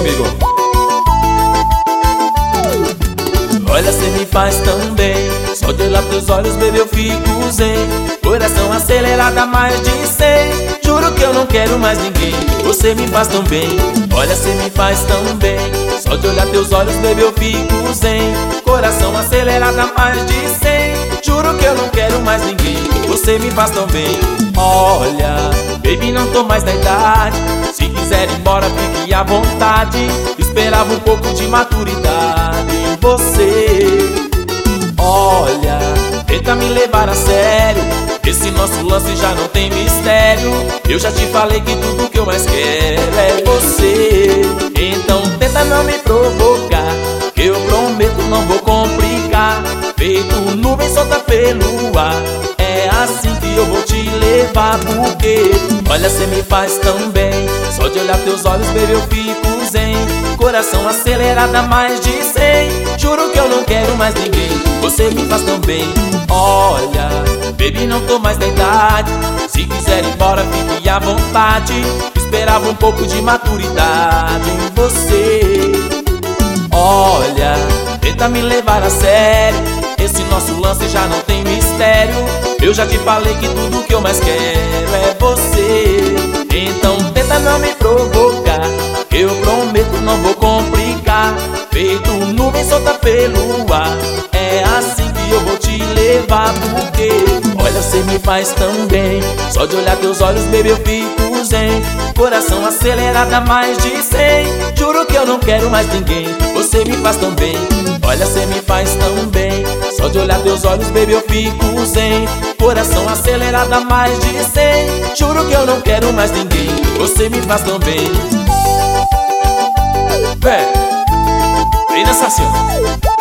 comigo. Olha, cê me faz tão bem, só de olhar teus olhos, baby, eu fico zen. Coração acelerado a mais de 100. Juro que eu não quero mais ninguém, você me faz tão bem. Olha, cê me faz tão bem, só de olhar teus olhos, baby, eu fico zen. Coração acelerado a mais de 100. Juro que eu não quero mais ninguém, você me faz tão bem. Olha, baby, não tô mais na idade, se quiser ir embora fique à vontade. Esperava um pouco de maturidade em você. Olha, tenta me levar a sério, esse nosso lance já não tem mistério. Eu já te falei que tudo que eu mais quero é você. Então tenta não me provocar, que eu prometo não vou complicar. Feito nuvem solta pelo ar, é assim que eu vou te levar. Porque olha, cê me faz tão bem, só de olhar teus olhos, baby, eu fico zen. Coração acelerado a mais de 100. Juro que eu não quero mais ninguém, você me faz tão bem. Olha, baby, não tô mais na idade, se quiser ir embora fique à vontade. Esperava um pouco de maturidade em você. Olha, tenta me levar a sério, esse nosso lance já não tem mistério. Eu já te falei que tudo que eu mais quero é você. Então tenta não me provocar, eu prometo não vou complicar. Feito nuvem solta pelo ar, é assim que eu vou te levar. Porque olha, cê me faz tão bem, só de olhar teus olhos, baby, eu fico zen. Coração acelerado a mais de 100. Juro que eu não quero mais ninguém, você me faz tão bem. Olha, cê me faz tão bem, só de olhar teus olhos, baby, eu fico zen. Coração acelerado a mais de 100. Juro que eu não quero mais ninguém, você me faz tão bem. Vem nessa assim, ó.